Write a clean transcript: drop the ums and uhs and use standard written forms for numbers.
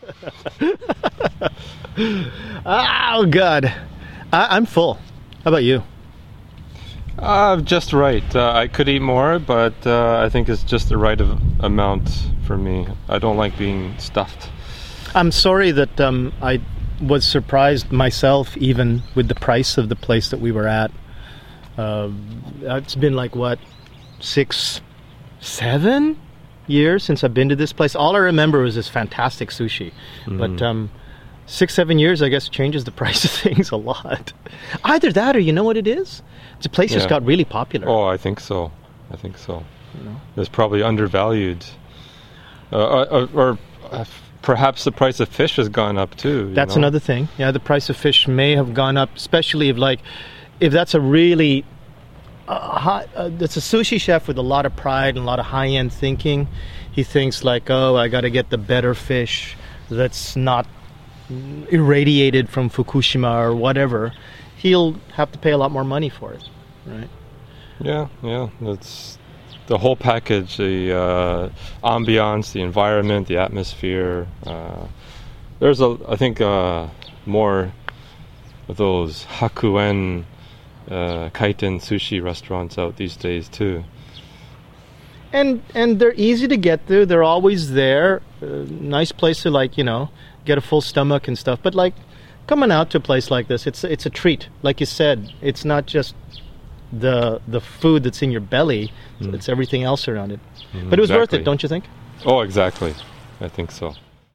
Oh, God. I'm full. How about you? Just right. I could eat more, but I think it's just the right amount for me. I don't like being stuffed. I'm sorry that I was surprised myself even with the price of the place that we were at. It's been like, what, 6, 7 years since I've been to this place. All I remember was this fantastic sushi. But 6, 7 years, I guess, changes the price of things a lot. Either that or you know what it is? The place just got really popular. Oh, I think so. You know? It's probably undervalued. Or perhaps the price of fish has gone up too. That's another thing. Yeah, the price of fish may have gone up, especially if that's a really that's a sushi chef with a lot of pride and a lot of high-end thinking. He thinks like, oh, I got to get the better fish that's not irradiated from Fukushima or whatever. He'll have to pay a lot more money for it, right? Yeah. That's the whole package, the ambiance, the environment, the atmosphere. There's I think more of those Hakuen kaiten sushi restaurants out these days too. And they're easy to get through. They're always there. Nice place to get a full stomach and stuff. But coming out to a place like this, it's a treat. Like you said, it's not just the food that's in your belly, it's everything else around it. But it was worth it, don't you think? Oh, exactly. I think so.